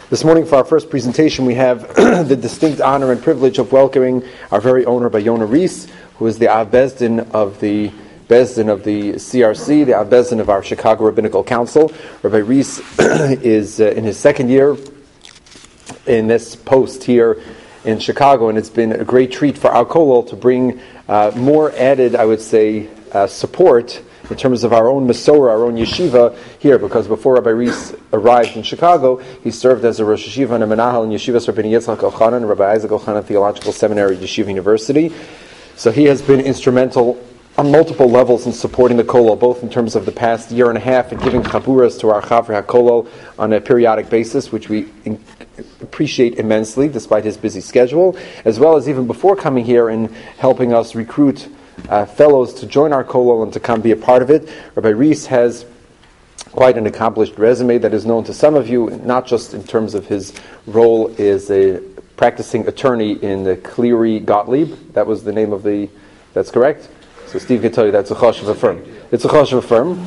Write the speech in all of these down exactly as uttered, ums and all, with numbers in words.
This morning for our first presentation we have the distinct honor and privilege of welcoming our very own Rabbi Yonah Rees, who is the Av Beis Din of the Beis Din of the C R C, the Av Beis Din of our Chicago Rabbinical Council. Rabbi Rees is uh, in his second year in this post here in Chicago, and it's been a great treat for our kollel to bring uh, more added, I would say, uh, support in terms of our own Masorah, our own yeshiva here, because before Rabbi Rees arrived in Chicago, he served as a Rosh Yeshiva and a Menahel in Yeshivas Rabbi Yitzchak Elchanan and Rabbi Isaac Elchanan Theological Seminary, Yeshiva University. So he has been instrumental on multiple levels in supporting the kollel, both in terms of the past year and a half and giving chaburas to our Chavri HaKollel on a periodic basis, which we in- appreciate immensely despite his busy schedule, as well as even before coming here and helping us recruit Uh, fellows to join our kollel and to come be a part of it. Rabbi Rees has quite an accomplished resume that is known to some of you, not just in terms of his role as a practicing attorney in the Cleary Gottlieb. That was the name of the, that's correct? So Steve can tell you that's a choshev firm. It's a choshev firm.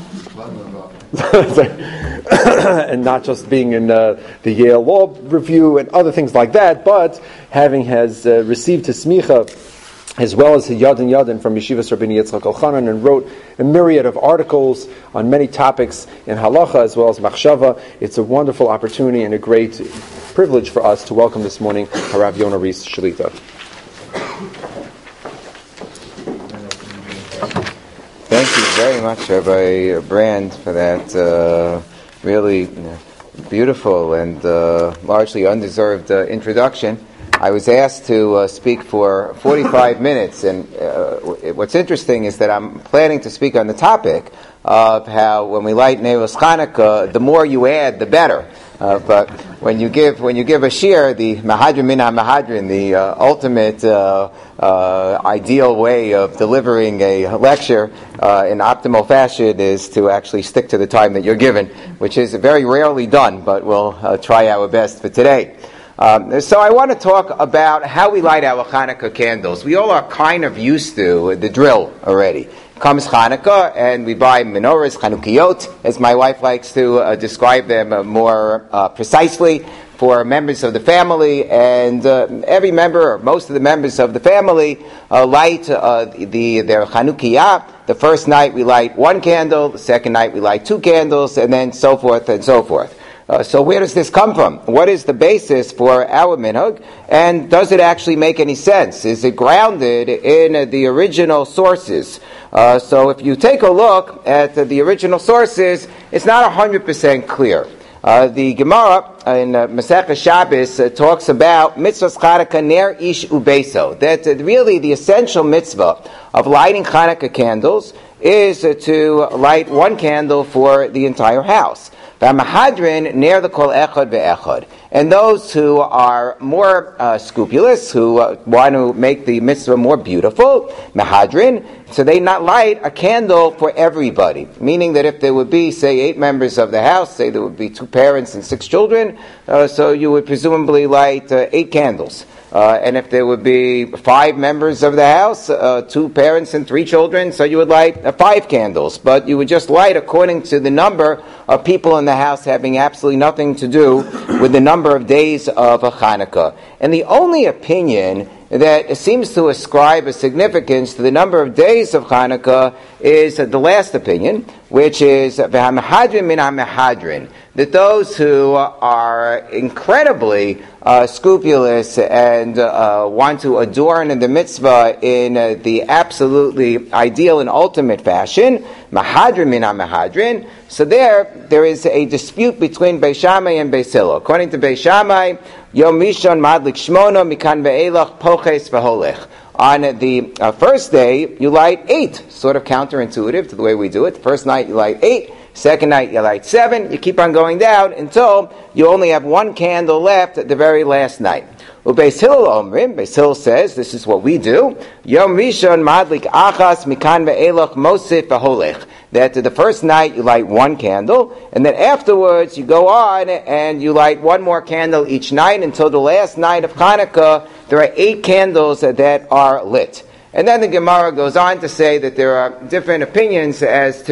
And not just being in uh, the Yale Law Review and other things like that, but having has uh, received his smicha as well as Yadin Yadin from Yeshivas Rabbi Yitzchak Elchanan, and wrote a myriad of articles on many topics in halacha as well as machshava. It's a wonderful opportunity and a great privilege for us to welcome this morning Harav Yonah Rees Shalita. Thank you very much, Rabbi Brand, for that uh, really beautiful and uh, largely undeserved uh, introduction. I was asked to uh, speak for forty-five minutes, and uh, what's interesting is that I'm planning to speak on the topic of how when we light Neros Chanukah, the more you add, the better. Uh, but when you give when you give a shir, the Mahadrin min ha-Mahadrin, the uh, ultimate uh, uh, ideal way of delivering a lecture uh, in optimal fashion is to actually stick to the time that you're given, which is very rarely done, but we'll uh, try our best for today. Um, so I want to talk about how we light our Hanukkah candles. We all are kind of used to the drill already. Comes Hanukkah, and we buy menorahs, Chanukiot, as my wife likes to uh, describe them uh, more uh, precisely, for members of the family, and uh, every member, or most of the members of the family, uh, light uh, the their Chanukiah. The first night we light one candle, the second night we light two candles, and then so forth and so forth. Uh, so where does this come from? What is the basis for our minhag? And does it actually make any sense? Is it grounded in uh, the original sources? Uh, so if you take a look at uh, the original sources, it's not one hundred percent clear. Uh, the Gemara in uh, Masechah Shabbos uh, talks about mitzvahs Chanukah ner ish ubeso. That uh, really the essential mitzvah of lighting Chanukah candles is uh, to light one candle for the entire house. Mahadrin near the kol echad ve'echad, and those who are more uh, scrupulous, who uh, want to make the mitzvah more beautiful, mahadrin, so they not light a candle for everybody. Meaning that if there would be, say, eight members of the house, say there would be two parents and six children, uh, so you would presumably light uh, eight candles. Uh, and if there would be five members of the house, uh, two parents and three children, so you would light uh, five candles. But you would just light according to the number of people in the house, having absolutely nothing to do with the number of days of a Hanukkah. And the only opinion that seems to ascribe a significance to the number of days of Hanukkah is uh, the last opinion, which is v'hamahadrin min ha-Mahadrin, that those who are incredibly uh, scrupulous and uh, want to adorn the mitzvah in uh, the absolutely ideal and ultimate fashion, mahadrin min ha-Mahadrin, so there, there is a dispute between Beis Shammai and Beis Hillel. According to Beis Shammai, Yom Rishon madlik shmono mikan ve'elach poches v'holech. On the uh, first day, you light eight. Sort of counterintuitive to the way we do it. The first night you light eight. Second night you light seven. You keep on going down until you only have one candle left at the very last night. Beis Hillel Omrim, Beis Hillel says, this is what we do. Yom Rishon madlik achas mikan ve'elach mosif v'holech. That the first night you light one candle, and then afterwards you go on and you light one more candle each night until the last night of Hanukkah. There are eight candles that are lit. And then the Gemara goes on to say that there are different opinions as to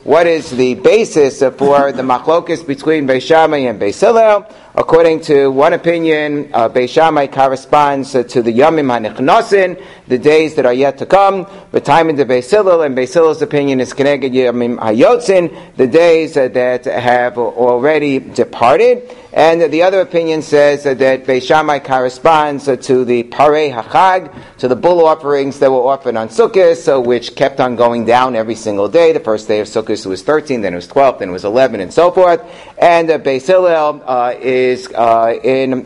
what is the basis for the machlokus between Beis Shammai and Beis Hillel. According to one opinion, uh, Beis Shammai corresponds uh, to the Yamim HaNichnosin, the days that are yet to come. The time in the Beis Hillel, and Beis Hillel's opinion is Keneged Yamim HaYotzin, the days uh, that have already departed. And uh, the other opinion says uh, that Beis Shammai corresponds uh, to the Parei HaChag, to the bull offerings that were offered on Sukkot, so which kept on going down every single day. The first day of Sukkot was thirteen, then it was twelve, then it was eleven, and so forth. And uh, Beis Hillel uh, is is uh, in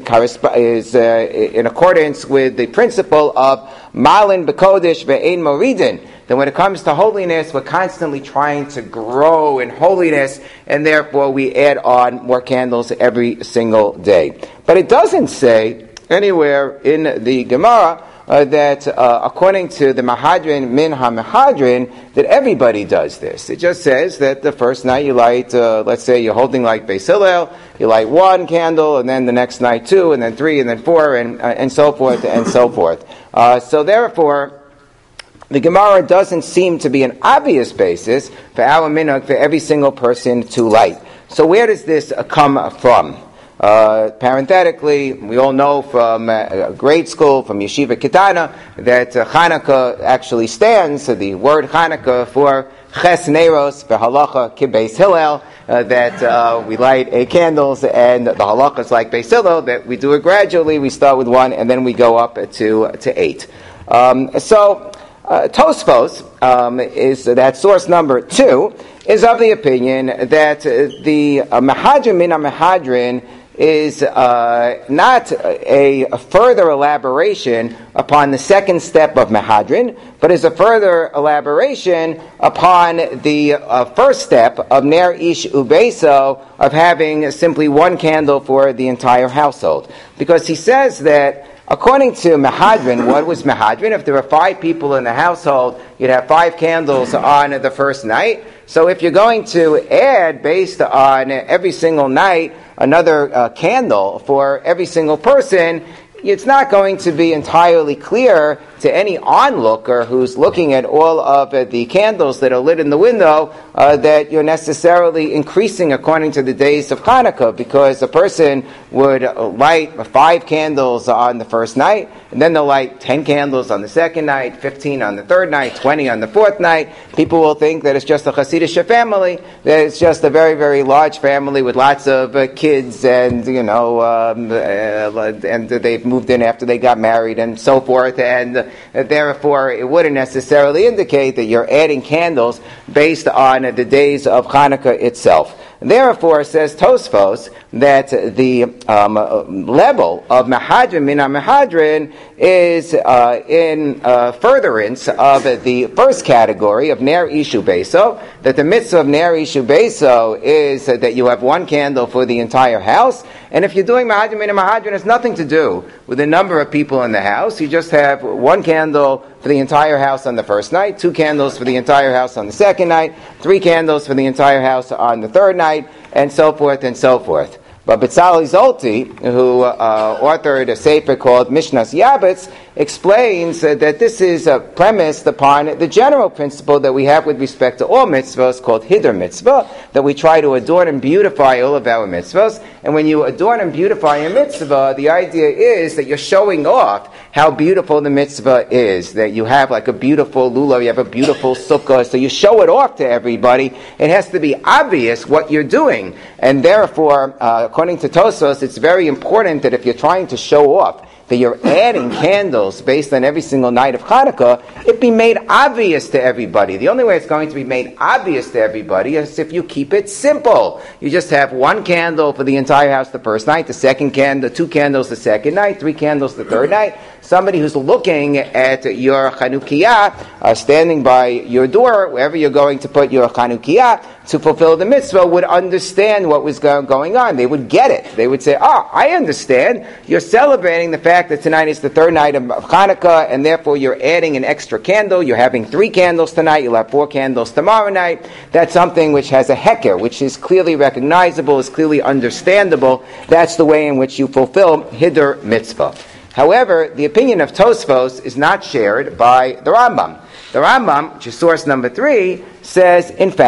is uh, in accordance with the principle of Malin B'Kodesh Ve'ein Moridin. That when it comes to holiness, we're constantly trying to grow in holiness, and therefore we add on more candles every single day. But it doesn't say anywhere in the Gemara Uh, that uh, according to the Mahadrin, Min HaMahadrin, that everybody does this. It just says that the first night you light, uh, let's say you're holding like Beis Hillel, you light one candle, and then the next night two, and then three, and then four, and uh, and so forth, and so forth. Uh, so therefore, the Gemara doesn't seem to be an obvious basis for our minhag for every single person to light. So where does this uh, come from? Uh, parenthetically, we all know from uh, grade school, from Yeshiva Ketana, that uh, Hanukkah actually stands, uh, the word Hanukkah, for Ches Neiros v'Halacha ki Beis Hillel, uh, that uh, we light eight candles, and the halacha is like Beis Hillel, that we do it gradually. We start with one, and then we go up to to eight. Um, so, uh, Tosfos um, is that source number two, is of the opinion that uh, the uh, Mahadrin min HaMahadrin is uh, not a, a further elaboration upon the second step of Mahadrin, but is a further elaboration upon the uh, first step of Ner Ish Ubeso, of having simply one candle for the entire household. Because he says that according to Mahadrin, what was Mahadrin? If there were five people in the household, you'd have five candles on the first night. So if you're going to add, based on every single night, another uh, candle for every single person, it's not going to be entirely clear to any onlooker who's looking at all of uh, the candles that are lit in the window uh, that you're necessarily increasing according to the days of Hanukkah, because a person would light five candles on the first night, and then they'll light ten candles on the second night, fifteen on the third night, twenty on the fourth night. People will think that it's just a Hasidic family, that it's just a very, very large family with lots of uh, kids, and, you know, um, uh, and they've moved in after they got married, and so forth, and uh, therefore it wouldn't necessarily indicate that you're adding candles based on uh, the days of Hanukkah itself. Therefore, says Tosfos, that the um, level of Mahadrin min HaMahadrin is uh, in uh, furtherance of the first category of Ner Ishu Beso, that the mitzvah of Ner Ishu Beso is uh, that you have one candle for the entire house. And if you're doing Mahadrin min HaMahadrin, it has nothing to do with the number of people in the house. You just have one candle for the entire house on the first night, two candles for the entire house on the second night, three candles for the entire house on the third night, and so forth and so forth. But Betzalel Zolti, who uh, authored a sefer called Mishnas Yabetz, explains uh, that this is uh, premised upon the general principle that we have with respect to all mitzvahs, called Hiddur Mitzvah, that we try to adorn and beautify all of our mitzvahs. And when you adorn and beautify a mitzvah, the idea is that you're showing off how beautiful the mitzvah is, that you have like a beautiful lulav, you have a beautiful sukkah, so you show it off to everybody. It has to be obvious what you're doing. And therefore, uh, according to Tosfos, it's very important that if you're trying to show off that you're adding candles based on every single night of Hanukkah, it be made obvious to everybody. The only way it's going to be made obvious to everybody is if you keep it simple. You just have one candle for the entire house the first night, the second candle, two candles the second night, three candles the third night. Somebody who's looking at your Chanukiah, uh, standing by your door, wherever you're going to put your Chanukiah to fulfill the mitzvah, would understand what was go- going on. They would get it. They would say, ah, I understand. You're celebrating the fact that tonight is the third night of Hanukkah, and therefore you're adding an extra candle. You're having three candles tonight. You'll have four candles tomorrow night. That's something which has a heker, which is clearly recognizable, is clearly understandable. That's the way in which you fulfill Hiddur Mitzvah. However, the opinion of Tosfos is not shared by the Rambam. The Rambam, which is source number three, says, in fact,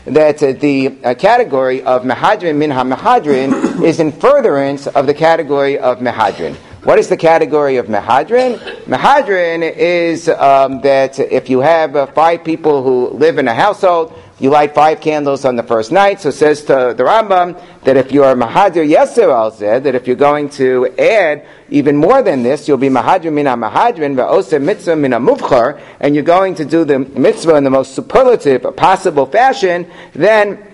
that uh, the uh, category of Mehadrin min ha-Mehadrin is in furtherance of the category of Mehadrin. What is the category of Mehadrin? Mehadrin is um, that if you have uh, five people who live in a household, you light five candles on the first night. So it says to the Rambam that if you are Mahadir Yeser al Zeh, that if you're going to add even more than this, you'll be Mahadir min ha-Mehadrin ve'oseh mitzvah min ha-Muvchar, and you're going to do the mitzvah in the most superlative possible fashion, then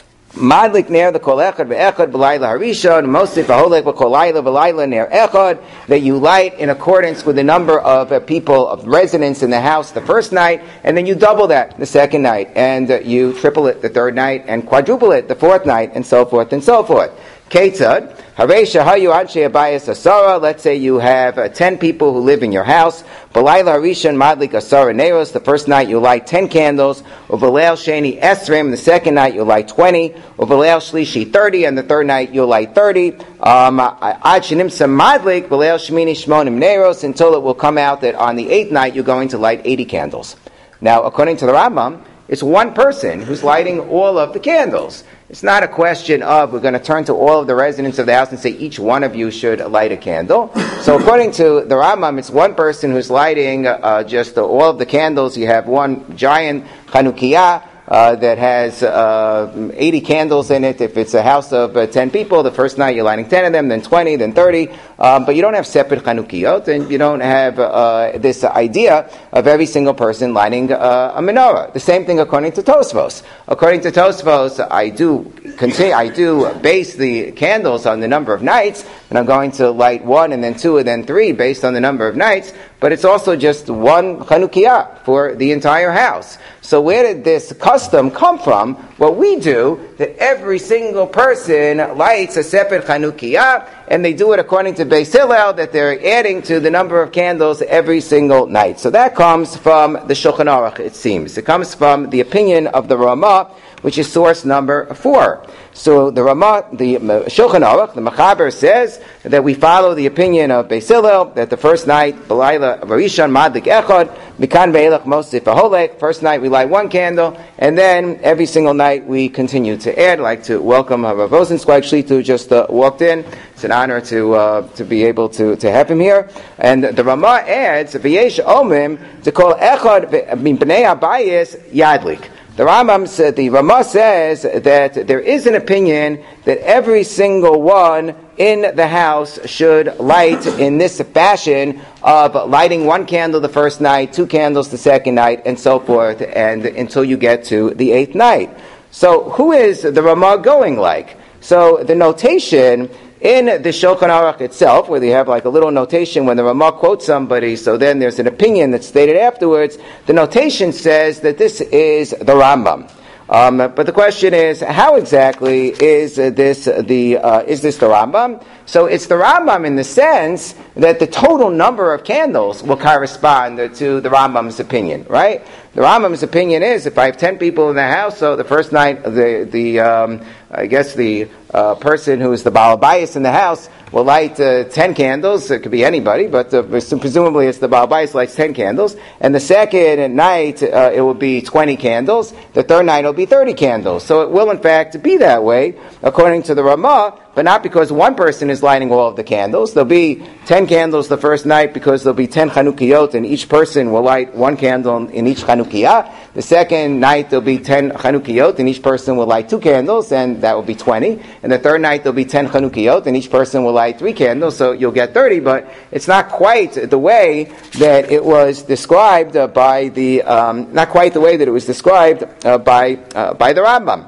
Madlik ner the kol echad ve'echad b'layla harishon mosif v'holek v'kol layla v'layla ner echad, that you light in accordance with the number of uh, people, of residents in the house the first night, and then you double that the second night, and uh, you triple it the third night, and quadruple it the fourth night, and so forth and so forth. Ketzad, Haresha hayu anshe abayis asara. Let's say you have uh, ten people who live in your house. B'layla harishon madlik asara neros. The first night you light ten candles. Uvaleil sheni esrim. The second night you light twenty. Uvaleil shlishi thirty. And the third night you light thirty. Um, ad shenimsa madlik b'leil shmini shmonim neros, until it will come out that on the eighth night you're going to light eighty candles. Now, according to the Rambam, it's one person who's lighting all of the candles. It's not a question of we're going to turn to all of the residents of the house and say each one of you should light a candle. So according to the Rambam, it's one person who's lighting uh, just uh, all of the candles. You have one giant Chanukiah Uh, that has uh, eighty candles in it. If it's a house of uh, ten people, the first night you're lighting ten of them, then twenty, then thirty. Um, but you don't have separate Chanukiyot, and you don't have uh, this idea of every single person lighting uh, a menorah. The same thing according to Tosfos. According to Tosfos, I do continue, I do base the candles on the number of nights, and I'm going to light one, and then two, and then three, based on the number of nights. But it's also just one Chanukiyah for the entire house. So where did this custom come from? What we do, that every single person lights a separate Chanukiyah, and they do it according to Beis Hillel, that they're adding to the number of candles every single night. So that comes from the Shulchan Aruch, it seems. It comes from the opinion of the Ramah, which is source number four. So the Ramah, the Shulchan Aruch, the Mechaber says that we follow the opinion of Beis Hillel, that the first night, B'layla Varishan Madlik Echad, Mikan Ve'elach Mosif Aholek, first night we light one candle, and then every single night we continue to add. I'd like to welcome Rav Rosenzweig Shlit, who just uh, walked in. It's an honor to uh, to be able to, to have him here. And the Ramah adds, V'yesh Omim, to call Echad Min B'nei Abayis Yadlik. The Rambam said, the Ramah says that there is an opinion that every single one in the house should light in this fashion of lighting one candle the first night, two candles the second night, and so forth, and until you get to the eighth night. So who is the Ramah going like? So the notation in the Shulchan Aruch itself, where they have like a little notation when the Ramah quotes somebody, so then there's an opinion that's stated afterwards, the notation says that this is the Rambam. Um, but the question is, how exactly is uh, this uh, the uh, is this the Rambam? So it's the Rambam in the sense that the total number of candles will correspond to the Rambam's opinion, right? The Rambam's opinion is, if I have ten people in the house, so the first night, the the um, I guess the uh, person who is the Baal Bayis in the house will light uh, ten candles. It could be anybody, but uh, presumably it's the Baal Bayis lights ten candles. And the second night, uh, it will be twenty candles. The third night, it will be thirty candles. So it will, in fact, be that way, according to the Ramah, but not because one person is lighting all of the candles. There'll be ten candles the first night because there'll be ten Chanukiyot, and each person will light one candle in each Chanukiyah. The second night, there'll be ten Chanukiyot, and each person will light two candles, and that will be twenty. And the third night, there'll be ten Chanukiyot, and each person will light three candles, so you'll get thirty, but it's not quite the way that it was described uh, by the, um, not quite the way that it was described uh, by uh, by the Rambam.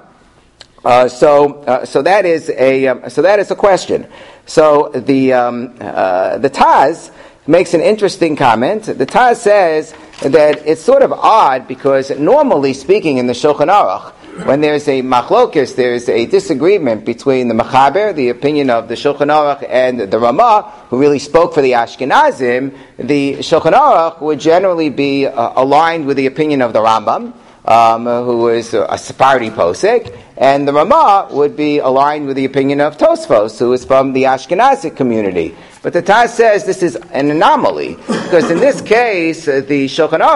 Uh, so, uh, so that is a um, so that is a question. So the um, uh, the Taz makes an interesting comment. The Taz says that it's sort of odd because normally speaking in the Shulchan Aruch, when there's a machlokes, there's a disagreement between the Mechaber, the opinion of the Shulchan Aruch, and the Ramah, who really spoke for the Ashkenazim, the Shulchan Aruch would generally be uh, aligned with the opinion of the Rambam, um, who is a Sephardi posek, and the Ramah would be aligned with the opinion of Tosfos, who is from the Ashkenazic community. But the Taz says this is an anomaly, because in this case, uh, the Shulchan Aruch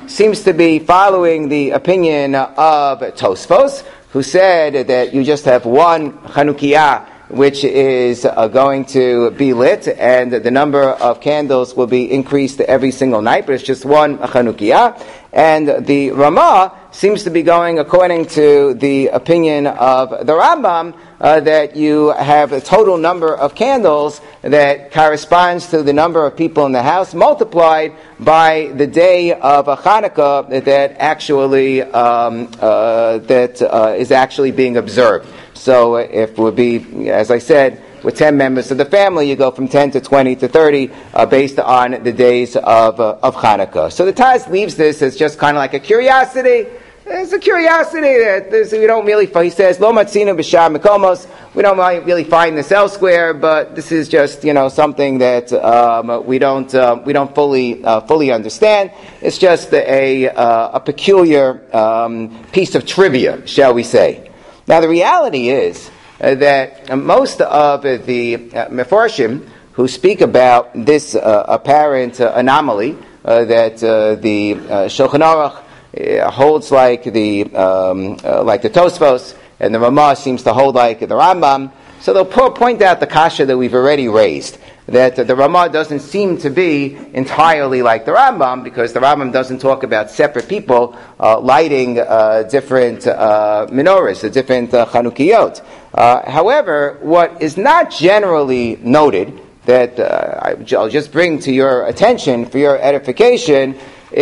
seems to be following the opinion of Tosfos, who said that you just have one Chanukiah which is uh, going to be lit, and the number of candles will be increased every single night, but it's just one Chanukiah. And the Ramah seems to be going according to the opinion of the Rambam, uh, that you have a total number of candles that corresponds to the number of people in the house multiplied by the day of a Hanukkah that actually um, uh, that uh, is actually being observed. So if it would be, as I said, with ten members of the family, you go from ten to twenty to thirty uh, based on the days of uh, of Hanukkah. So the Taz leaves this as just kind of like a curiosity. It's a curiosity that this, we don't really, he says, Lo matzinu b'shar mekomos, we don't really find this elsewhere, but this is just, you know, something that um, we don't uh, we don't fully uh, fully understand. It's just a, uh, a peculiar um, piece of trivia, shall we say. Now, the reality is uh, that uh, most of uh, the uh, Mefarshim who speak about this uh, apparent uh, anomaly uh, that uh, the uh, Shulchan Aruch uh, holds like the um, uh, like the Tosfos, and the Ramah seems to hold like the Rambam, so they'll po- point out the kasha that we've already raised, that uh, the Ramah doesn't seem to be entirely like the Rambam, because the Rambam doesn't talk about separate people uh, lighting uh, different uh, menorahs, the different uh, Chanukiyot. Uh, however, what is not generally noted, that uh, I'll just bring to your attention for your edification,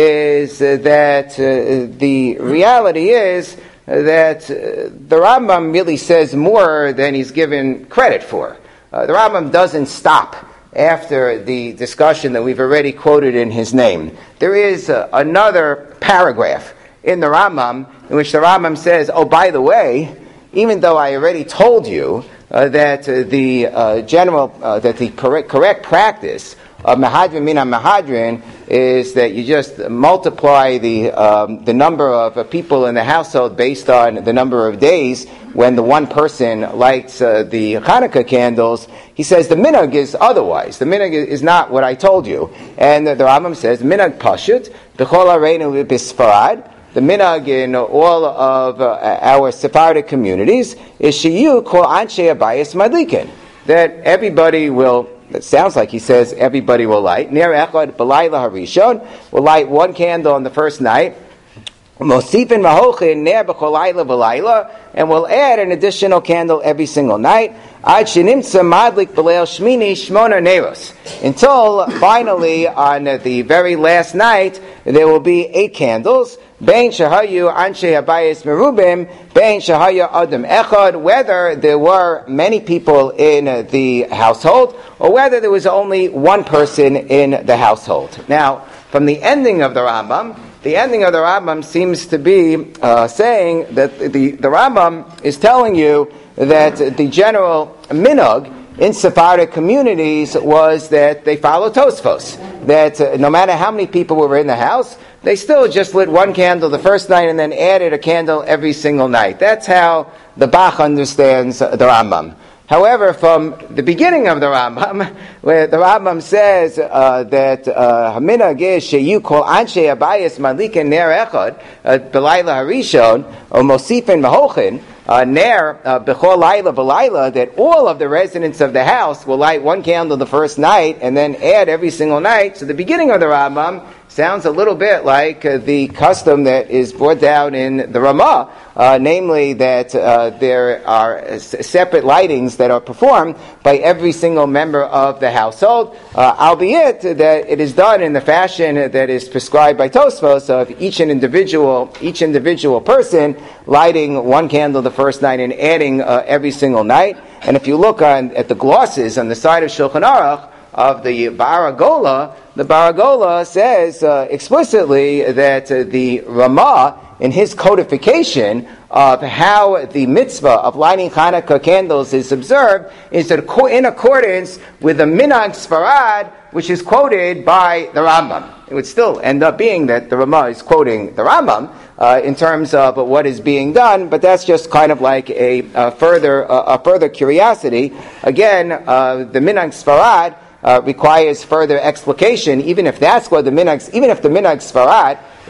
is uh, that uh, the reality is that uh, the Rambam really says more than he's given credit for. Uh, the Rambam doesn't stop after the discussion that we've already quoted in his name. There is uh, another paragraph in the Rambam in which the Rambam says, oh, by the way, even though I already told you uh, that uh, the uh, general, uh, that the correct, correct practice of Mahadrin Mina Mahadrin is that you just multiply the um, the number of uh, people in the household based on the number of days when the one person lights uh, the Hanukkah candles. He says the minhag is otherwise. The minhag is not what I told you. And the Rambam says, minhag pashut, b'chol areinu b'sfarad, the minhag in all of uh, our Sephardic communities is shiyu kol anshe abayis madlikin, that everybody will, it sounds like he says everybody will light, ner echad b'layla harishon, will light one candle on the first night, mosifin mahochin ner b'chol layla b'layla, and we'll add an additional candle every single night, ad shenimtza madlik b'leil shmini shmona neros, until finally on the very last night there will be eight candles. Bein shahayu anshe habayis merubim, bein shahayu adam echad, whether there were many people in the household or whether there was only one person in the household. Now, from the ending of the Rambam, the ending of the Rambam seems to be uh, saying that the, the Rambam is telling you that the general minhag in Sephardic communities was that they follow Tosfos, that uh, no matter how many people were in the house, they still just lit one candle the first night and then added a candle every single night. That's how the Bach understands the Rambam. However, from the beginning of the Rambam, where the Rambam says uh, that Haminhag is sheyu kol anshe abayis madlikin ner echad b'layla harishon or mosifin mahochin ner b'chol layla b'layla, that all of the residents of the house will light one candle the first night and then add every single night. So the beginning of the Rambam sounds a little bit like uh, the custom that is brought down in the Ramah, uh, namely that uh, there are uh, separate lightings that are performed by every single member of the household, uh, albeit that it is done in the fashion that is prescribed by Tosfos of each an individual, each individual person lighting one candle the first night and adding uh, every single night. And if you look on at the glosses on the side of Shulchan Aruch of the Baragola, the Baragola says uh, explicitly that uh, the Ramah, in his codification of how the mitzvah of lighting Hanukkah candles is observed, is in accordance with the Minhag Sfarad, which is quoted by the Rambam. It would still end up being that the Ramah is quoting the Rambam uh, in terms of what is being done, but that's just kind of like a, a further uh, a further curiosity. Again, uh, the Minhag Sfarad Uh, requires further explication, even if that's what the minhag, even if the minhag Sfarad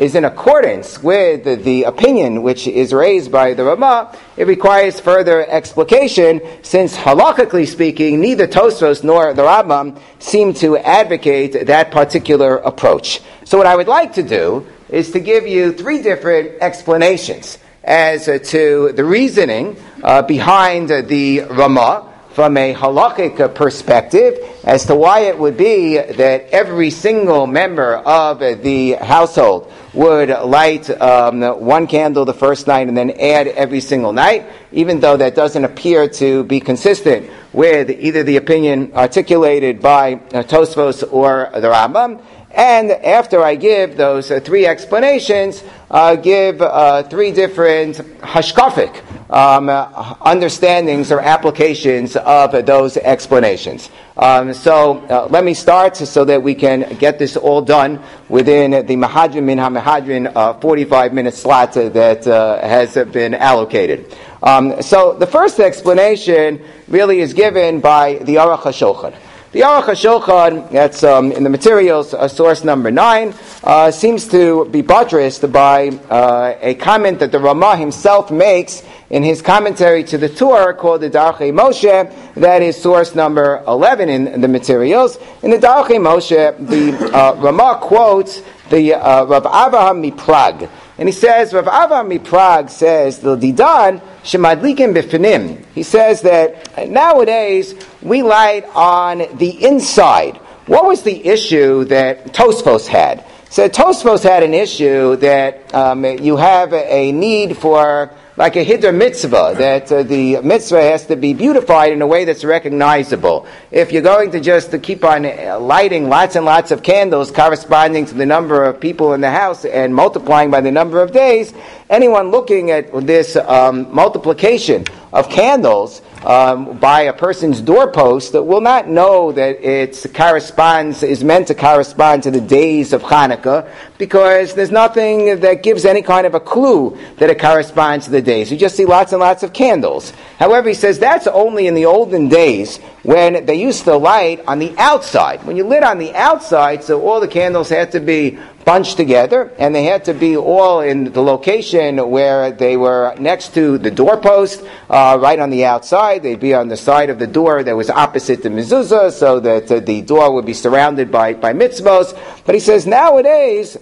is in accordance with the, the opinion which is raised by the Ramah, it requires further explication, since halakhically speaking, neither Tosfos nor the Rambam seem to advocate that particular approach. So what I would like to do is to give you three different explanations as uh, to the reasoning uh, behind uh, the Ramah from a halakhic perspective as to why it would be that every single member of the household would light um, one candle the first night and then add every single night, even though that doesn't appear to be consistent with either the opinion articulated by uh, Tosfos or the Rambam. And after I give those uh, three explanations, uh, give uh, three different hashkafic um, uh, understandings or applications of uh, those explanations. Um, so uh, let me start so that we can get this all done within the Mahadrin Min HaMahadrin uh, forty-five minute slot uh, that uh, has been allocated. Um, so the first explanation really is given by the Aruch HaShulchan. The Aruch HaShulchan, that's um, in the materials, uh, source number nine, uh, seems to be buttressed by uh, a comment that the Ramah himself makes in his commentary to the Torah called the Darchei Moshe. That is source number eleven in the materials. In the Darchei Moshe, the uh, Ramah quotes the uh, Rav Avraham Miprag. And he says, Rav Avraham Miprag says, the Didan shemadlikim b'finim. He says that nowadays we light on the inside. What was the issue that Tosfos had? So Tosfos had an issue that um, you have a need for like a hiddur mitzvah, that uh, the mitzvah has to be beautified in a way that's recognizable. If you're going to just to keep on lighting lots and lots of candles corresponding to the number of people in the house and multiplying by the number of days, anyone looking at this um, multiplication of candles um, by a person's doorpost will not know that it corresponds, is meant to correspond to the days of Hanukkah, because there's nothing that gives any kind of a clue that it corresponds to the days. You just see lots and lots of candles. However, he says that's only in the olden days when they used to light on the outside. When you lit on the outside, so all the candles had to be bunched together, and they had to be all in the location where they were next to the doorpost, uh, right on the outside. They'd be on the side of the door that was opposite the mezuzah, so that uh, the door would be surrounded by, by mitzvos. But he says nowadays,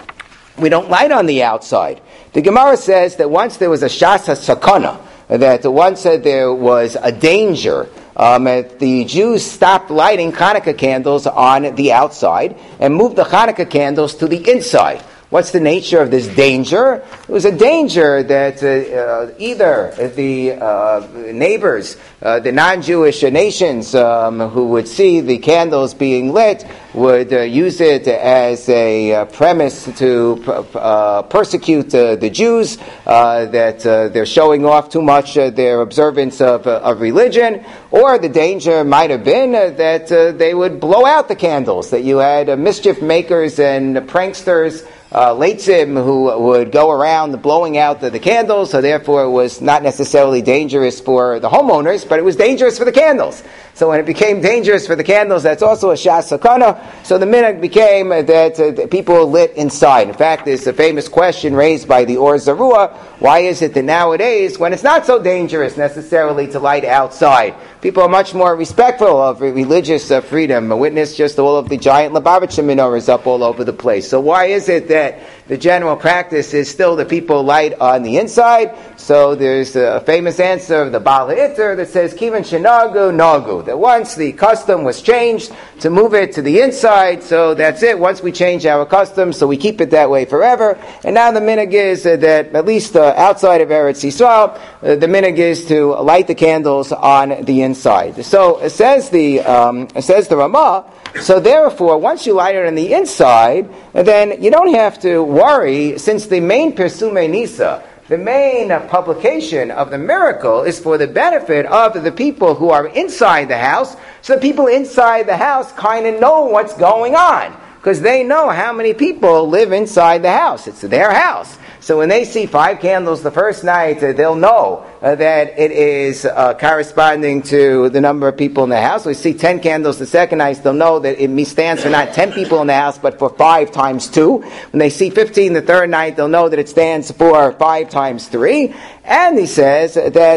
we don't light on the outside. The Gemara says that once there was a shas sakana, that once uh, there was a danger, Um, the Jews stopped lighting Hanukkah candles on the outside and moved the Hanukkah candles to the inside. What's the nature of this danger? It was a danger that uh, uh, either the uh, neighbors, uh, the non-Jewish nations um, who would see the candles being lit would uh, use it as a uh, premise to uh, persecute uh, the Jews, uh, that uh, they're showing off too much uh, their observance of, uh, of religion, or the danger might have been uh, that uh, they would blow out the candles, that you had uh, mischief makers and pranksters, Uh, Leitzim, who would go around blowing out the, the candles, so therefore it was not necessarily dangerous for the homeowners, but it was dangerous for the candles. So when it became dangerous for the candles, that's also a shas sakana. So the minhag became that uh, people lit inside. In fact, there's a famous question raised by the Or Zarua: why is it that nowadays, when it's not so dangerous necessarily to light outside, people are much more respectful of religious uh, freedom? A witness just all of the giant Lubavitcher menorahs up all over the place. So why is it that the general practice is still that people light on the inside? So there's a famous answer of the Baal HaItter that says, Kivan shenagu nagu, that once the custom was changed to move it to the inside, so that's it. Once we change our custom, so we keep it that way forever. And now the minhag is uh, that, at least uh, outside of Eretz Yisrael, uh, the minhag is to light the candles on the inside. So it says the um, it says the Ramah. So therefore, once you light it on the inside, then you don't have to worry, since the main Persume Nisa, the main publication of the miracle, is for the benefit of the people who are inside the house. So the people inside the house kind of know what's going on, because they know how many people live inside the house. It's their house. So when they see five candles the first night, uh, they'll know uh, that it is uh, corresponding to the number of people in the house. We see ten candles the second night, they'll know that it stands for not ten people in the house, but for five times two. When they see fifteen the third night, they'll know that it stands for five times three. And he says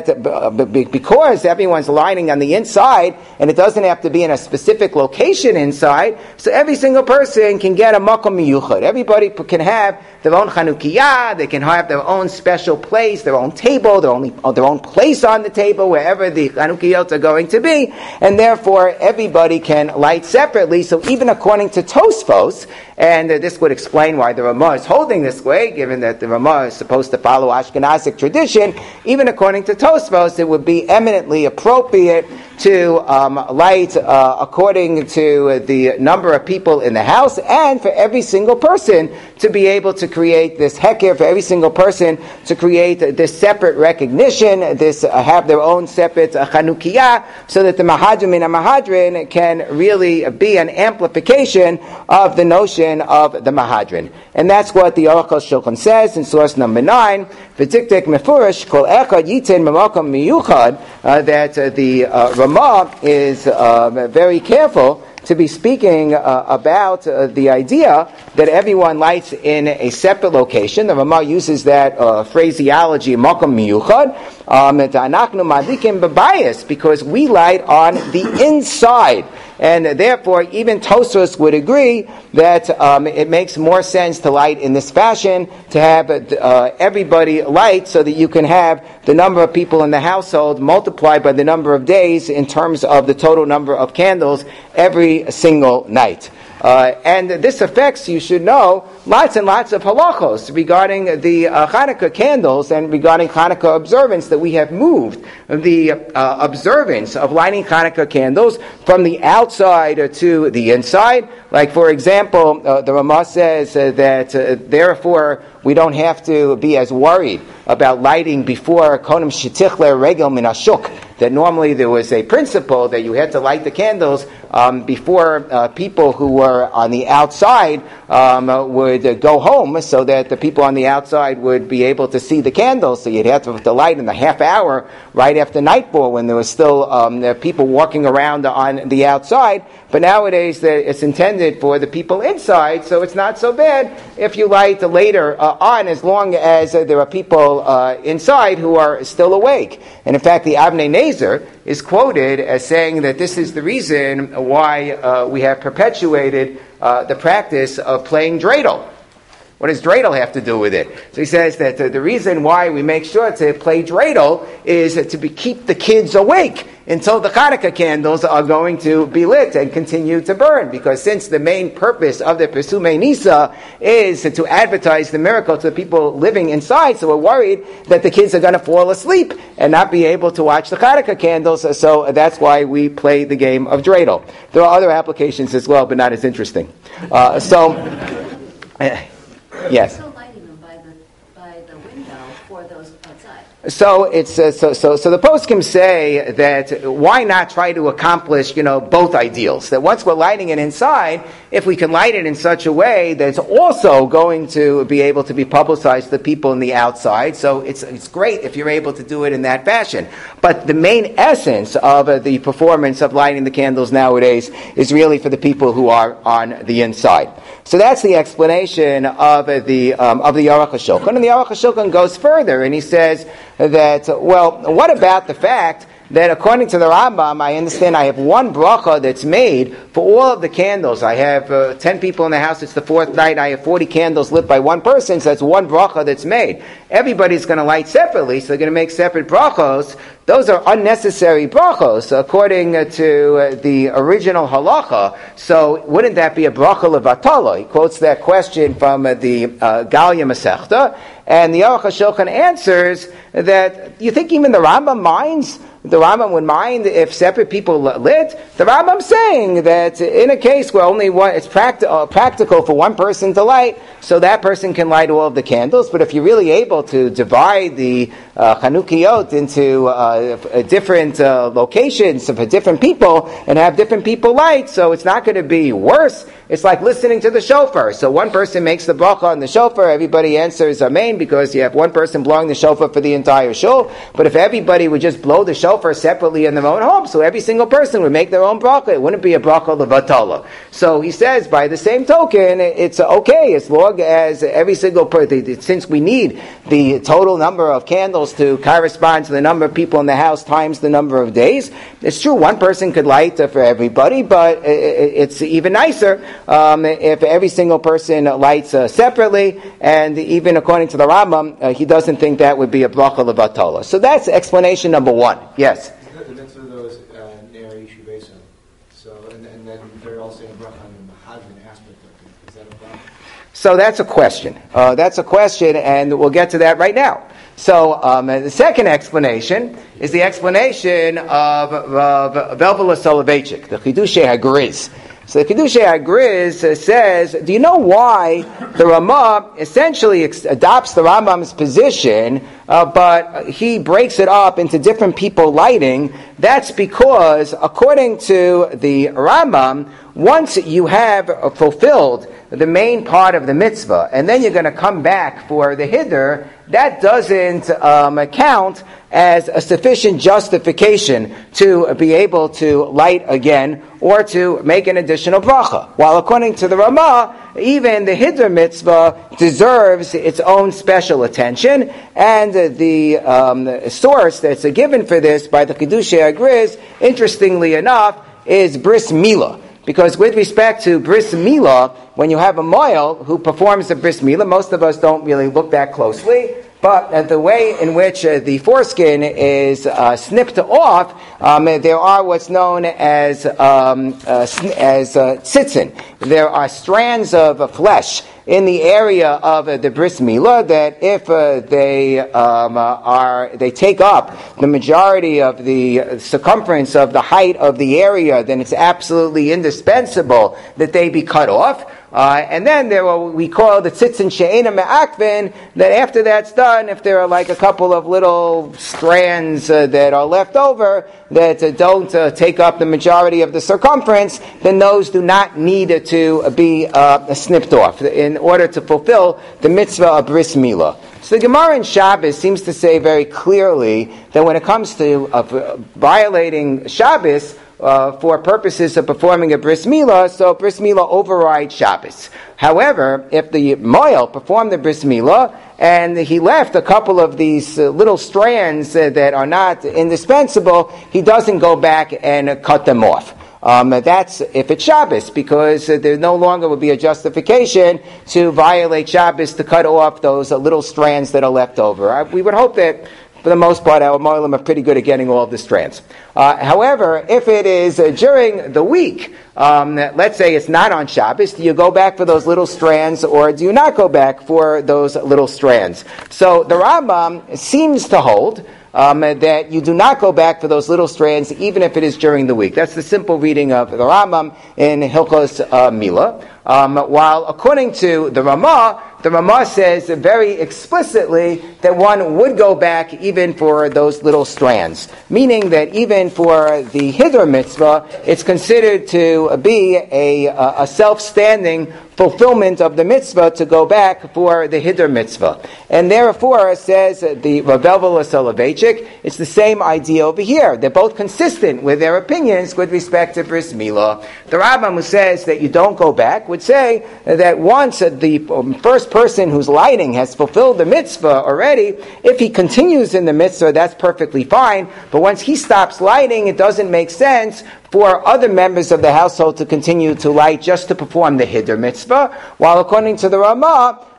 that because everyone's lining on the inside, and it doesn't have to be in a specific location inside, so every single person can get a makom miyuchad. Everybody can have their own Chanukiah, they can have their own special place, their own table, their own, their own place on the table, wherever the Chanukiyot are going to be, and therefore everybody can light separately. So even according to Tosfos, and uh, this would explain why the Ramah is holding this way, given that the Ramah is supposed to follow Ashkenazic tradition, even according to Tosfos, it would be eminently appropriate to um, light uh, according to the number of people in the house, and for every single person to be able to create this heker, for every single person to create this separate recognition, this uh, have their own separate uh, Chanukiyah, so that the Mahadrim and Mahadrin can really be an amplification of the notion of the Mahadrin. And that's what the Aruch HaShulchan says in source number nine, V'tiktek mefurish kol echad yitin memakom miyuchad, uh, that uh, the uh, Ramah is uh, very careful to be speaking uh, about uh, the idea that everyone lights in a separate location. The Ramah uses that uh, phraseology, makom miyuchad, anachnu madlikim b'bayis, because we light on the inside. And therefore, even Tosfos would agree that um, it makes more sense to light in this fashion, to have uh, everybody light so that you can have the number of people in the household multiplied by the number of days in terms of the total number of candles every single night. Uh, and this affects, you should know, lots and lots of halachos regarding the uh, Hanukkah candles and regarding Hanukkah observance, that we have moved the uh, observance of lighting Hanukkah candles from the outside to the inside. Like, for example, uh, the Ramah says uh, that uh, therefore we don't have to be as worried about lighting before Konim Shetichle Regel Min Ashuk, that normally there was a principle that you had to light the candles um, before uh, people who were on the outside um, uh, would uh, go home, so that the people on the outside would be able to see the candles. So you'd have to, to light in the half hour right after nightfall, when there was still um, there people walking around on the outside. But nowadays it's intended for the people inside, so it's not so bad if you light later uh, on, as long as uh, there are people uh, inside who are still awake. And in fact, the Avnei Nezer is quoted as saying that this is the reason why uh, we have perpetuated uh, the practice of playing dreidel. What does dreidel have to do with it? So he says that uh, the reason why we make sure to play dreidel is uh, to be, keep the kids awake until the Hanukkah candles are going to be lit and continue to burn. Because since the main purpose of the Pesumei Nisa is to advertise the miracle to the people living inside, so we're worried that the kids are going to fall asleep and not be able to watch the Hanukkah candles, so that's why we play the game of dreidel. There are other applications as well, but not as interesting. Uh, so, uh, yes? So it's uh, so so so the poskim say that why not try to accomplish, you know, both ideals? That once we're lighting it inside, if we can light it in such a way that it's also going to be able to be publicized to people in the outside. So it's it's great if you're able to do it in that fashion. But the main essence of uh, the performance of lighting the candles nowadays is really for the people who are on the inside. So that's the explanation of uh, the um, of the Aruch HaShulchan. And the Aruch HaShulchan goes further, and he says that, well, what about the fact that according to the Rambam, I understand I have one bracha that's made for all of the candles. I have uh, ten people in the house, it's the fourth night, I have forty candles lit by one person, so that's one bracha that's made. Everybody's going to light separately, so they're going to make separate brachos. Those are unnecessary brachos, according to uh, the original halacha. So wouldn't that be a bracha levatala? He quotes that question from uh, the uh, Galia Masechta, and the Aruch HaShulchan answers that, you think even the Rambam minds the Rambam would mind if separate people lit. The Rambam's saying that in a case where only one, it's practi- uh, practical for one person to light, so that person can light all of the candles. But if you're really able to divide the uh, Chanukiot into uh, different uh, locations for different people and have different people light, so it's not going to be worse. It's like listening to the shofar. So one person makes the bracha on the shofar, everybody answers Amen because you have one person blowing the shofar for the entire shul. But if everybody would just blow the shofar separately in their own home, so every single person would make their own bracha, it wouldn't be a bracha levatala. So he says, by the same token, it's okay as long as every single person, since we need the total number of candles to correspond to the number of people in the house times the number of days. It's true, one person could light for everybody, but it's even nicer Um, if every single person lights uh, separately, and even according to the Rambam, uh, he doesn't think that would be a bracha levatala. So that's explanation number one. Yes? The mitzvah of those near Yeshuvesa. So, and, and then they're all saying bracha on the Mahadran aspect of it. Is that a bracha? So that's a question. Uh, that's a question, and we'll get to that right now. So um, the second explanation is the explanation of Velvela Soloveitchik, the Chidushei HaGriz. So the Chidushei HaGriz uh, says, do you know why the Ramah essentially ex- adopts the Rambam's position, uh, but he breaks it up into different people lighting? That's because, according to the Rambam, once you have uh, fulfilled the main part of the mitzvah, and then you're going to come back for the hiddur, that doesn't um, count as a sufficient justification to be able to light again or to make an additional bracha. While according to the Ramah, even the hiddur mitzvah deserves its own special attention, and the um, source that's given for this by the Chidushei HaGriz, interestingly enough, is Bris Milah. Because with respect to Bris Milah, when you have a moil who performs the Bris Milah, most of us don't really look that closely, but uh, the way in which uh, the foreskin is uh, snipped off, um, there are what's known as um, uh, as uh, tzitzin. There are strands of uh, flesh in the area of uh, the bris milah that if uh, they um, uh, are they take up the majority of the circumference of the height of the area, then it's absolutely indispensable that they be cut off. Uh, and then there are what we call the tzitzin she'ena me'akvin, that after that's done, if there are like a couple of little strands uh, that are left over that uh, don't uh, take up the majority of the circumference, then those do not need uh, to be uh, snipped off in order to fulfill the mitzvah of bris milah. So the Gemara in Shabbos seems to say very clearly that when it comes to uh, violating Shabbos, Uh, for purposes of performing a bris milah, so bris milah overrides Shabbos. However, if the moil performed the bris milah and he left a couple of these uh, little strands uh, that are not indispensable, he doesn't go back and uh, cut them off. Um, that's if it's Shabbos, because uh, there no longer will be a justification to violate Shabbos to cut off those uh, little strands that are left over. I, we would hope that for the most part, our moilim are pretty good at getting all of the strands. Uh, however, if it is uh, during the week, um, let's say it's not on Shabbos, do you go back for those little strands or do you not go back for those little strands? So the Rambam seems to hold Um, that you do not go back for those little strands even if it is during the week. That's the simple reading of the Rambam in Hilchos uh, Milah. Um, while according to the Ramah, the Ramah says very explicitly that one would go back even for those little strands, meaning that even for the hiddur mitzvah, it's considered to be a, a self-standing fulfillment of the mitzvah to go back for the hiddur mitzvah. And therefore, says the Rav Velvela Soloveitchik, it's the same idea over here. They're both consistent with their opinions with respect to bris milah. The Rambam who says that you don't go back would say that once the first person who's lighting has fulfilled the mitzvah already, if he continues in the mitzvah, that's perfectly fine. But once he stops lighting, it doesn't make sense for other members of the household to continue to light just to perform the hiddur mitzvah, while according to the Ramah,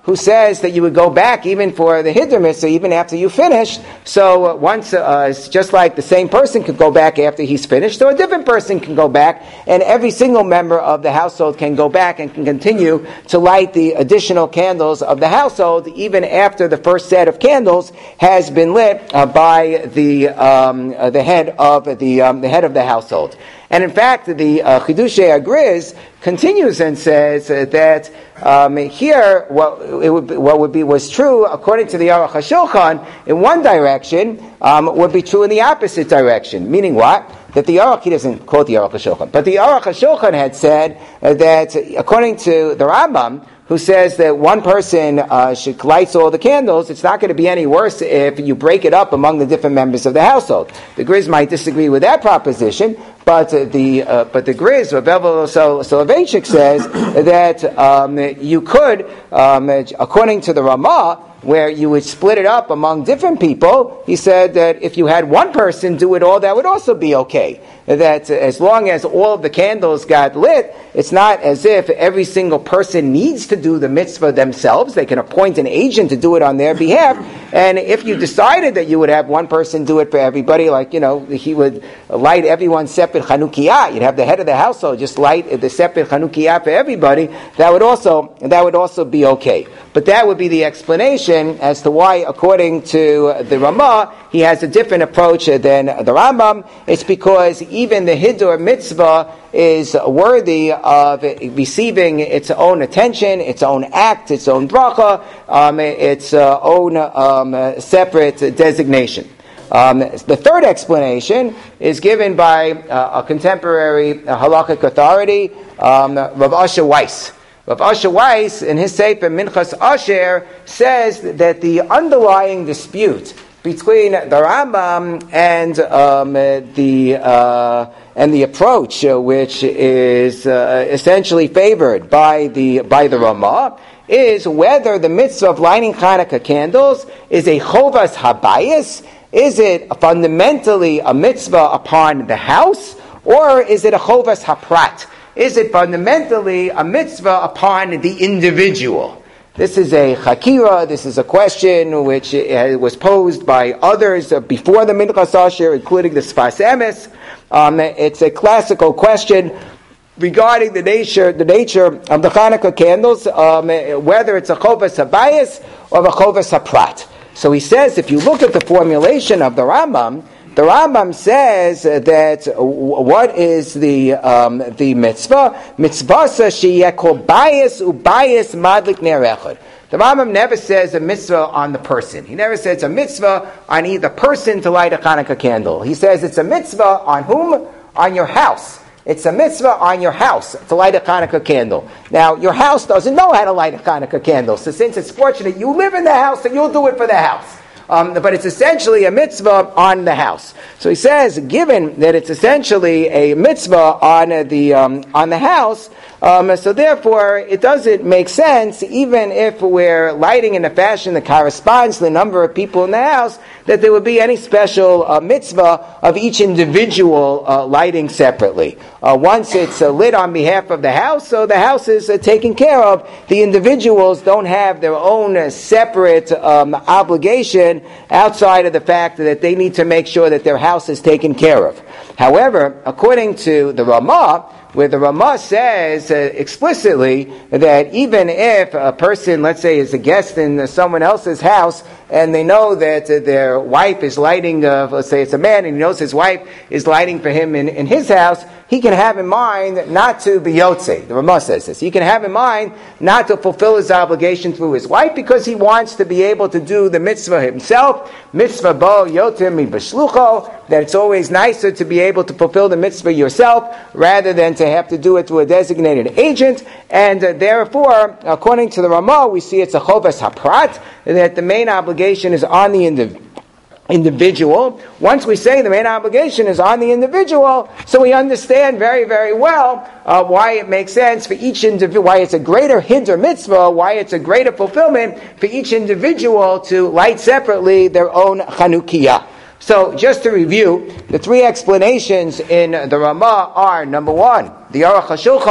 who says that you would go back even for the Hiddur Mitzvah, even after you finished. So uh, once, uh, it's just like the same person could go back after he's finished, so a different person can go back, and every single member of the household can go back and can continue to light the additional candles of the household, even after the first set of candles has been lit uh, by the um, uh, the head of the um, the head of the household. And in fact, the uh, Chidushei Agriz continues and says uh, that um, here, what it would be, what would be was true according to the Aruch HaShulchan in one direction um, would be true in the opposite direction. Meaning what? That the Aruch, he doesn't quote the Aruch HaShulchan, but the Aruch HaShulchan had said uh, that according to the Rambam, who says that one person uh, should light all the candles, it's not going to be any worse if you break it up among the different members of the household. The Griz might disagree with that proposition, but uh, the uh, but the Griz, Rav Evel Soloveitchik, says that um, you could, um, according to the Ramah, where you would split it up among different people, he said that if you had one person do it all, that would also be okay. That as long as all of the candles got lit, it's not as if every single person needs to do the mitzvah themselves. They can appoint an agent to do it on their behalf. And if you decided that you would have one person do it for everybody, like, you know, he would light everyone's separate Chanukiah, you'd have the head of the household just light the separate Chanukiah for everybody, that would also, that would also be okay. But that would be the explanation as to why, according to the Ramah, he has a different approach than the Rambam. It's because even the Hiddur mitzvah is worthy of receiving its own attention, its own act, its own bracha, um, its uh, own um, separate designation. Um, the third explanation is given by uh, a contemporary uh, halakhic authority, um, Rav Asher Weiss. Rav Asher Weiss, in his Sefer Minchas Asher, says that the underlying dispute between the Rambam and um, the uh, and the approach uh, which is uh, essentially favored by the by the Ramah is whether the mitzvah of lighting Hanukkah candles is a chovas habayis, is it fundamentally a mitzvah upon the house, or is it a chovas haprat? Is it fundamentally a mitzvah upon the individual? This is a chakira, this is a question which was posed by others before the Minchas Asher, including the Sfas Emes. Um, it's a classical question regarding the nature the nature of the Hanukkah candles, um, whether it's a chovas habayis or a chovas haprat. So he says, if you look at the formulation of the Rambam, the Rambam says that what is the um, the mitzvah? Mitzvasa sheyekol bayis ubayis madlik ner echad. The Rambam never says a mitzvah on the person. He never says a mitzvah on either person to light a Hanukkah candle. He says it's a mitzvah on whom? On your house. It's a mitzvah on your house to light a Hanukkah candle. Now, your house doesn't know how to light a Hanukkah candle, so since it's fortunate you live in the house, then you'll do it for the house. Um, but it's essentially a mitzvah on the house. So he says, given that it's essentially a mitzvah on the um, on the house, um, so therefore it doesn't make sense, even if we're lighting in a fashion that corresponds to the number of people in the house, that there would be any special uh, mitzvah of each individual uh, lighting separately. Uh, once it's uh, lit on behalf of the house, so the house is uh, taken care of. The individuals don't have their own uh, separate um, obligation outside of the fact that they need to make sure that their house is taken care of. However, according to the Ramah, where the Ramah says uh, explicitly that even if a person, let's say, is a guest in uh, someone else's house, and they know that uh, their wife is lighting, uh, let's say it's a man, and he knows his wife is lighting for him in, in his house, he can have in mind not to be yotze. The Ramah says this. He can have in mind not to fulfill his obligation through his wife because he wants to be able to do the mitzvah himself. Mitzvah bo yotim mi b'shlucho, that it's always nicer to be able to fulfill the mitzvah yourself rather than to have to do it through a designated agent. And uh, therefore, according to the Ramah, we see it's a chovas haprat, that the main obligation is on the individual. individual. Once we say the main obligation is on the individual, so we understand very, very well uh, why it makes sense for each individual, why it's a greater hiddur mitzvah, why it's a greater fulfillment for each individual to light separately their own Chanukiah. So, just to review, the three explanations in the Ramah are, number one, the Aruch HaShulchan,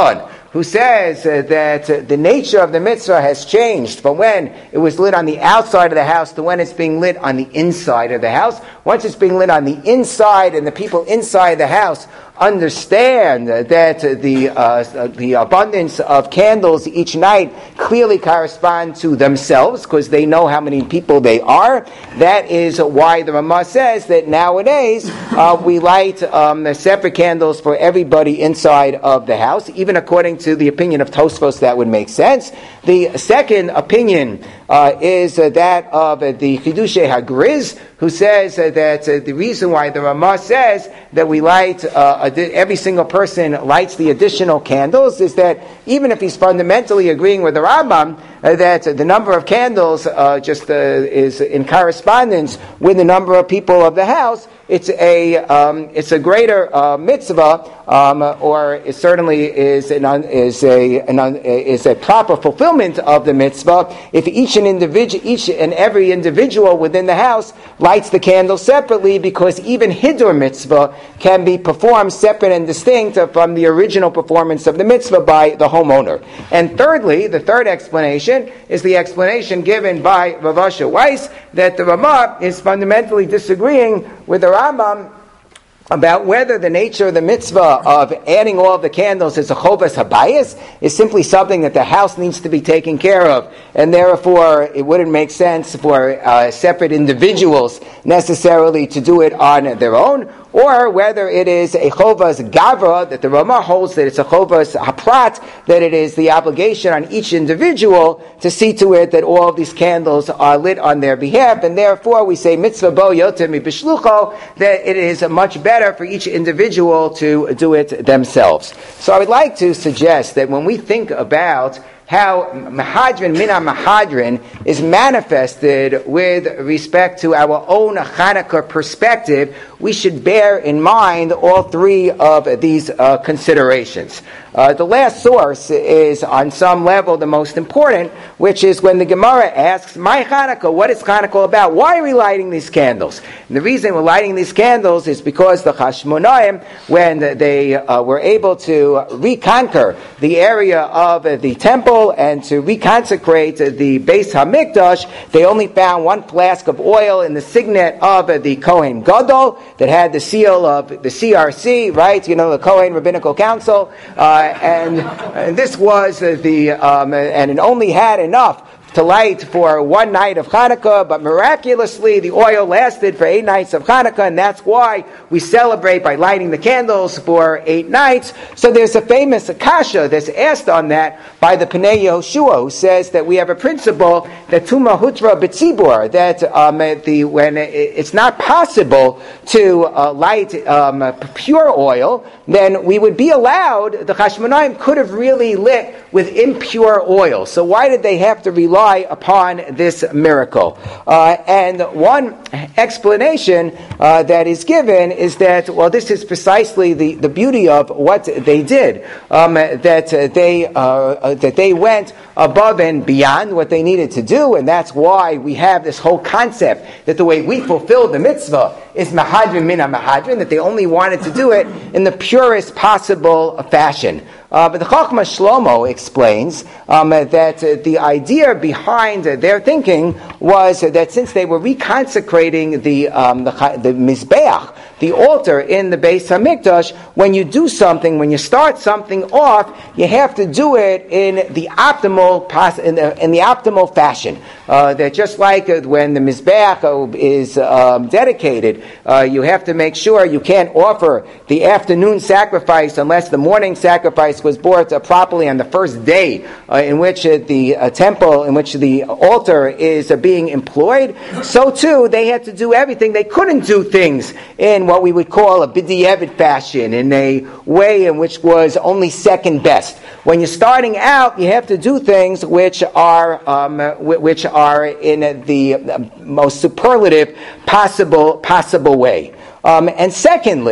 who says uh, that uh, the nature of the mitzvah has changed from when it was lit on the outside of the house to when it's being lit on the inside of the house. Once it's being lit on the inside and the people inside the house understand that the uh, the abundance of candles each night clearly correspond to themselves because they know how many people they are. That is why the Ramah says that nowadays uh, we light um, separate candles for everybody inside of the house. Even according to the opinion of Tosfos, that would make sense. The second opinion uh, is uh, that of uh, the Chidushei HaGriz, who says uh, that uh, the reason why the Ramah says that we light, uh, adi- every single person lights the additional candles is that even if he's fundamentally agreeing with the Rambam, uh, that uh, the number of candles uh, just uh, is in correspondence with the number of people of the house, it's a um, it's a greater uh, mitzvah, um, or it certainly is an un, is a an un, is a proper fulfillment of the mitzvah if each and individual each and every individual within the house lights the candle separately, because even Hidur mitzvah can be performed separate and distinct from the original performance of the mitzvah by the homeowner. And thirdly, the third explanation is the explanation given by Rav Asher Weiss, that the Ramah is fundamentally disagreeing with the Rambam about whether the nature of the mitzvah of adding all of the candles as a chovas habayis is simply something that the house needs to be taken care of, and therefore it wouldn't make sense for uh, separate individuals necessarily to do it on their own, or whether it is a chovas gavra, that the Ramah holds that it's a chovas haprat, that it is the obligation on each individual to see to it that all of these candles are lit on their behalf, and therefore we say mitzvah bo yoter mi b'shlucho, that it is much better for each individual to do it themselves. So I would like to suggest that when we think about how Mahadrin Mina Mahadrin is manifested with respect to our own Hanukkah perspective, we should bear in mind all three of these uh, considerations. Uh, the last source is on some level the most important, which is when the Gemara asks, "My Hanukkah, what is Hanukkah about? Why are we lighting these candles?" And the reason we're lighting these candles is because the Hashmonaim, when they uh, were able to reconquer the area of the temple and to reconsecrate the Beis HaMikdash, they only found one flask of oil in the signet of the Kohen Gadol that had the seal of the C R C, right? You know, the Kohen Rabbinical Council. Uh, and, and this was the, um, and it only had enough to light for one night of Hanukkah, but miraculously the oil lasted for eight nights of Hanukkah, and that's why we celebrate by lighting the candles for eight nights. So there's a famous kasha that's asked on that by the Pnei Yehoshua, who says that we have a principle that Tuma Hutra B'tzibur, that um, the when it's not possible to uh, light um, pure oil, then we would be allowed, the Chashmonaim could have really lit with impure oil. So why did they have to rely upon this miracle? Uh, and one explanation uh, that is given is that, well, this is precisely the, the beauty of what they did, um, that uh, they uh, that they went above and beyond what they needed to do, and that's why we have this whole concept that the way we fulfill the mitzvah is mahadrin mina mahadrin, that they only wanted to do it in the purest possible fashion. Uh, but the Chachma Shlomo explains um, that uh, the idea behind uh, their thinking was uh, that since they were reconsecrating the um, the, the Mizbeach, the altar in the Beis HaMikdash, when you do something, when you start something off, you have to do it in the optimal pos- in, the, in the optimal fashion. Uh, that just like uh, when the Mizbeach is um, dedicated, uh, you have to make sure you can't offer the afternoon sacrifice unless the morning sacrifice was brought uh, properly on the first day uh, in which uh, the uh, temple, in which the altar is uh, being employed. So too, they had to do everything. They couldn't do things in what we would call a b'diavad fashion, in a way in which was only second best. When you're starting out, you have to do things which are um, which are in the most superlative possible possible way. Um, and secondly,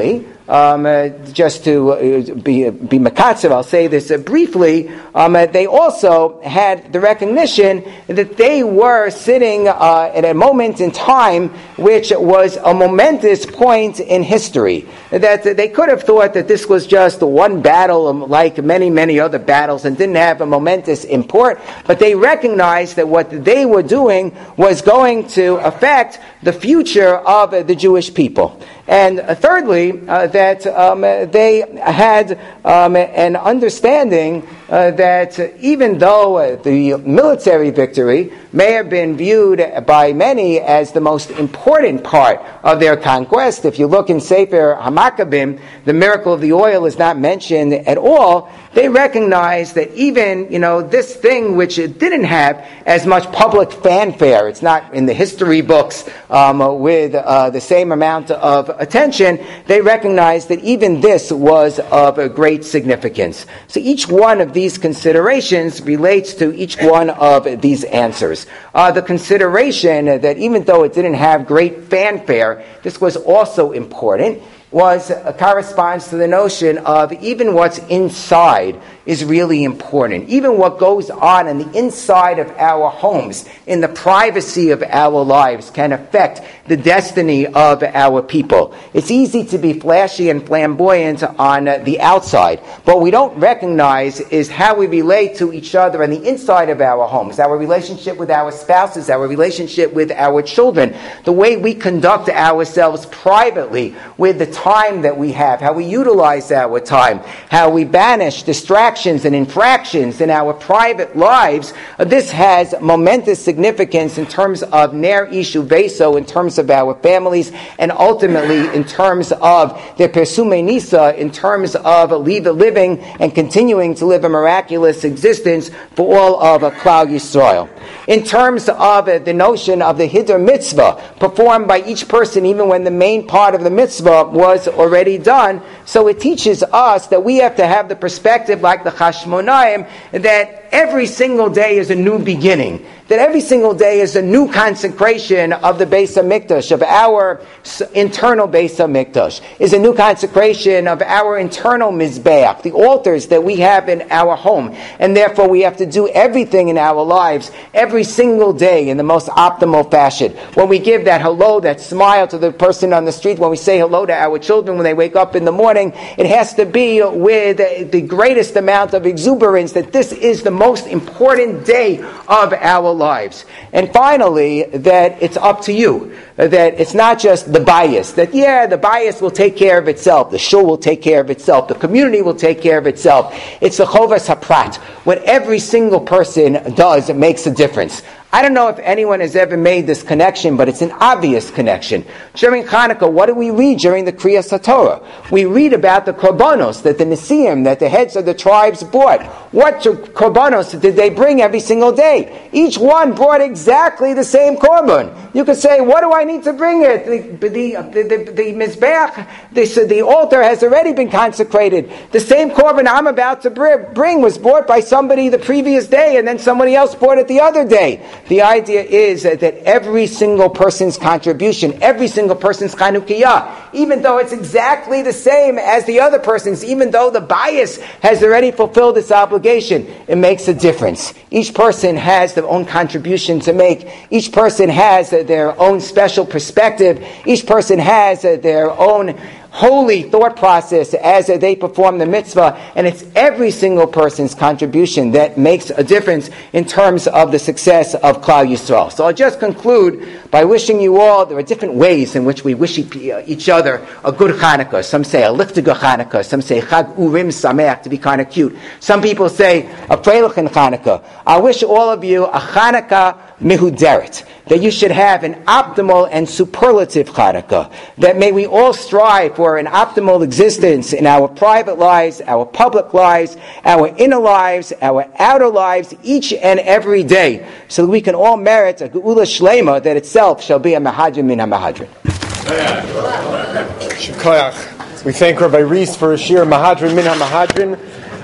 um, uh, just to uh, be be makatsev, I'll say this uh, briefly. Um, uh, they also had the recognition that they were sitting uh, at a moment in time which was a momentous point in history. That they could have thought that this was just one battle, um, like many many other battles, and didn't have a momentous import. But they recognized that what they were doing was going to affect the future of uh, the Jewish people. And uh, thirdly, uh, that um, they had um, an understanding uh, that even though uh, the military victory may have been viewed by many as the most important part of their conquest, if you look in Sefer HaMakkabim, the miracle of the oil is not mentioned at all. They recognize that even, you know, this thing which it didn't have as much public fanfare, it's not in the history books um, with uh, the same amount of attention, they recognize that even this was of a great significance. So each one of these considerations relates to each one of these answers. Uh, the consideration that even though it didn't have great fanfare, this was also important, was uh, corresponds to the notion of even what's inside is really important. Even what goes on in the inside of our homes, in the privacy of our lives, can affect the destiny of our people. It's easy to be flashy and flamboyant on uh, the outside, but what we don't recognize is how we relate to each other on the inside of our homes, our relationship with our spouses, our relationship with our children, the way we conduct ourselves privately with the time that we have, how we utilize our time, how we banish distractions and infractions in our private lives. Uh, this has momentous significance in terms of ner ishu beso, in terms of our families, and ultimately in terms of the persume nisa, in terms of living and continuing to live a miraculous existence for all of uh, Klal Yisrael. In terms of uh, the notion of the Hiddur mitzvah, performed by each person even when the main part of the mitzvah was already done, so it teaches us that we have to have the perspective like the Chashmonaim, that every single day is a new beginning, that every single day is a new consecration of the Beis HaMikdash, of our internal Beis HaMikdash, is a new consecration of our internal Mizbeach, the altars that we have in our home, and therefore we have to do everything in our lives every single day in the most optimal fashion. When we give that hello, that smile to the person on the street, when we say hello to our children when they wake up in the morning, it has to be with the greatest amount of exuberance that this is the most important day of our lives. And finally, that it's up to you. That it's not just the bias. That, yeah, the bias will take care of itself. The shul will take care of itself. The community will take care of itself. It's the chovas haprat. What every single person does, it makes a difference. I don't know if anyone has ever made this connection, but it's an obvious connection. During Hanukkah, what do we read during the Kriyas HaTorah? We read about the korbanos that the Nesiim, that the heads of the tribes brought. What korbanos did they bring every single day? Each one brought exactly the same korban. You could say, what do I need to bring it? The, the, the, the, the Mizbeach, the, the altar has already been consecrated. The same korban I'm about to bring was brought by somebody the previous day, and then somebody else brought it the other day. The idea is that every single person's contribution, every single person's Chanukiah, even though it's exactly the same as the other person's, even though the bias has already fulfilled its obligation, it makes a difference. Each person has their own contribution to make. Each person has their own special perspective. Each person has their own holy thought process as they perform the mitzvah, and it's every single person's contribution that makes a difference in terms of the success of Klal Yisrael. So I'll just conclude by wishing you all, there are different ways in which we wish each other a good Hanukkah. Some say a liftiga Hanukkah, some say Chag Urim Sameach, to be kind of cute. Some people say a Freilichen Hanukkah. I wish all of you a Hanukkah mihuderet, that you should have an optimal and superlative Hanukkah, that may we all strive for an optimal existence in our private lives, our public lives, our inner lives, our outer lives, each and every day, so that we can all merit a Geula Shlema that itself shall be a Mahadrin min HaMahadrin. We thank Rabbi Rees for his shir Mahadrin min HaMahadrin.